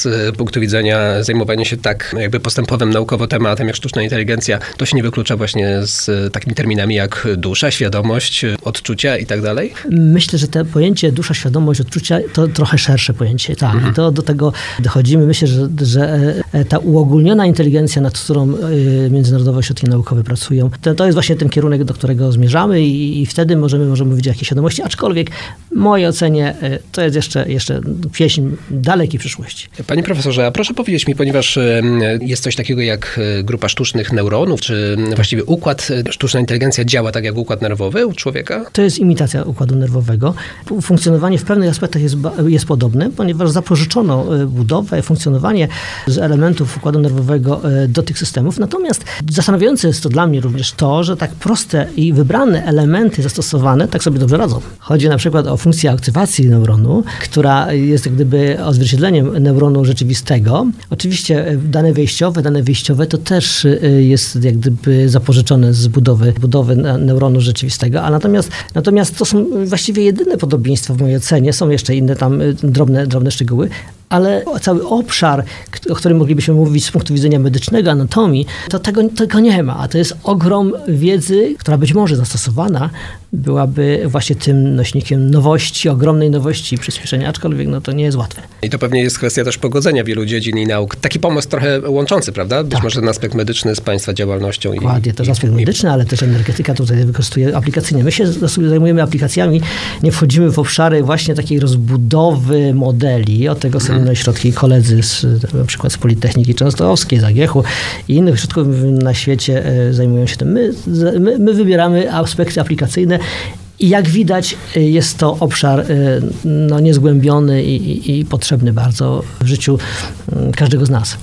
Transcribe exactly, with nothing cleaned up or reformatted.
z punktu widzenia zajmowania się tak jakby postępowym naukowo tematem jak sztuczna inteligencja, to się nie wyklucza właśnie z takimi terminami jak dusza, świadomość, odczucia i tak dalej? Myślę, że to pojęcie dusza, świadomość, odczucia to trochę szersze pojęcie. Tak. Mhm. I to do tego dochodzimy. Myślę, że, że ta uogólniona inteligencja, nad którą międzynarodowe ośrodki naukowe pracują, to, to jest właśnie ten kierunek, do którego zmierzamy i, i wtedy możemy, możemy mówić o jakiejś świadomości, aczkolwiek w mojej ocenie to jest jeszcze, jeszcze pieśń dalekiej przyszłości. Panie profesorze, a proszę powiedzieć mi, ponieważ jest coś takiego jak grupa sztucznych neuronów, czy właściwie układ, sztuczna inteligencja działa tak jak układ nerwowy u człowieka? To jest imitacja układu nerwowego. Funkcjonowanie w pewnych aspektach jest, jest podobne, ponieważ zapożyczono budowę, funkcjonowanie z elementów układu nerwowego do tych systemów. Natomiast zastanawiające jest to dla mnie również to, że tak proste i wybrane elementy zastosowane tak sobie dobrze radzą. Chodzi na przykład o funkcję aktywacji neuronu, która jest jak gdyby odzwierciedleniem neuronu rzeczywistego. Oczywiście dane wejściowe, dane wyjściowe to też jest jak gdyby zapożyczone z budowy, budowy neuronu rzeczywistego, a natomiast, natomiast to są właściwie jedyne podobieństwa w mojej ocenie. Są jeszcze inne tam drobne, drobne szczegóły, ale cały obszar, o którym moglibyśmy mówić z punktu widzenia medycznego, anatomii, to tego, tego nie ma. A to jest ogrom wiedzy, która być może zastosowana byłaby właśnie tym nośnikiem nowości, ogromnej nowości i przyspieszenia, aczkolwiek no, to nie jest łatwe. I to pewnie jest kwestia też pogodzenia wielu dziedzin i nauk. Taki pomysł trochę łączący, prawda? Być tak. może ten aspekt medyczny z państwa działalnością. Dokładnie, to jest aspekt medyczny, ale też energetyka tutaj wykorzystuje aplikacyjnie. My się zajmujemy aplikacjami, nie wchodzimy w obszary właśnie takiej rozbudowy modeli. Od tego są hmm. inne środki koledzy z, na przykład z Politechniki Częstochowskiej, z A G H-u i innych ośrodków na świecie zajmują się tym. My, my, my wybieramy aspekty aplikacyjne. I jak widać, jest to obszar no, niezgłębiony i, i, i potrzebny bardzo w życiu każdego z nas.